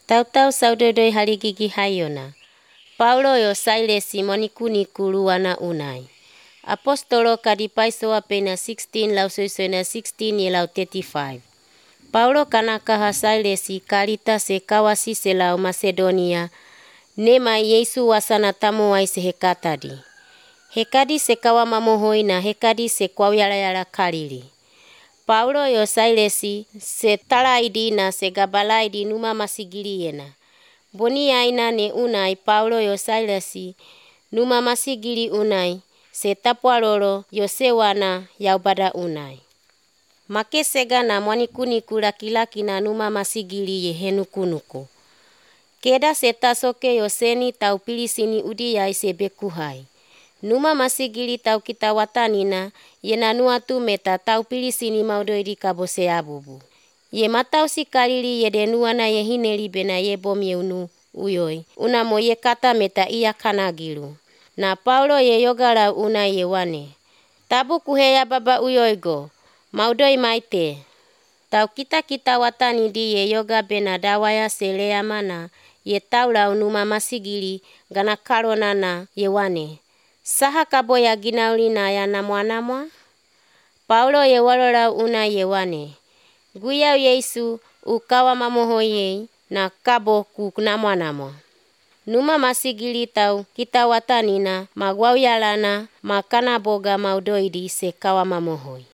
Tautau saudodoi haligigi hayona. Paulo yo Sailesi monikuniku luana unai. Apostolo kadipaisoa pena 16 lau soisona 16 ye lau 35. Paulo kanakaha Sailesi kalita se kawasi se lau Macedonia. Nema Yesu wasana tamuai se hekatadi. Hekadi se kawa mamohoi na hekadi se kwauyala kalili. Paulo yo Sailesi se talaidi na se gabalaidi numa masigili yena. Boni aina ne unai Paulo yo Sailesi numa masigili unai se tapualolo yo sewana yaubada unai. Makesega na mwanikuniku laki na numa masigili ye henukunuku. Keda se tasoke yo seni tau pilisini udiai se bekuhai. Numa masigili tau kita watanina yena nuatu meta tau pilisini maudoidi kabose abubu. Ye matau si kalili ye denuana ye hineli bena ye bom ye unu uyoi. Unamo ye kata meta iya kanagilu. Na Paulo ye yogala una ye wane. Tabu kuheya baba uyoigo. Maudoi maite. Tau kita watani di ye yoga bena dawaya selea mana. Ye taula numa masigili gana karona na ye wane. Saha kaboya ginaulina ya namwa. Paulo ye walola una ye wane. Guyau Yesu ukawa mamohoye na kabo kunamwa. Numa masigili tau kita watanina magwauyalana makana boga maudoidi se kawa mamohoi.